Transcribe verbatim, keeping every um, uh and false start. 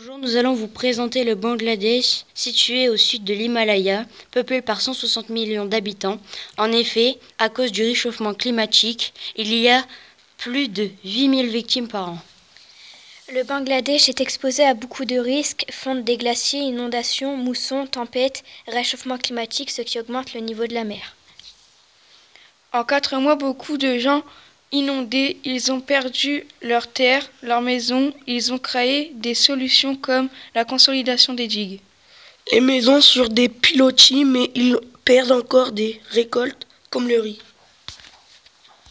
Bonjour, nous allons vous présenter le Bangladesh, situé au sud de l'Himalaya, peuplé par cent soixante millions d'habitants. En effet, à cause du réchauffement climatique, il y a plus de huit mille victimes par an. Le Bangladesh est exposé à beaucoup de risques, fonte des glaciers, inondations, moussons, tempêtes, réchauffement climatique, ce qui augmente le niveau de la mer. En quatre mois, beaucoup de gens inondés, ils ont perdu leurs terres, leurs maisons, ils ont créé des solutions comme la consolidation des digues. Les maisons sur des pilotis, mais ils perdent encore des récoltes comme le riz.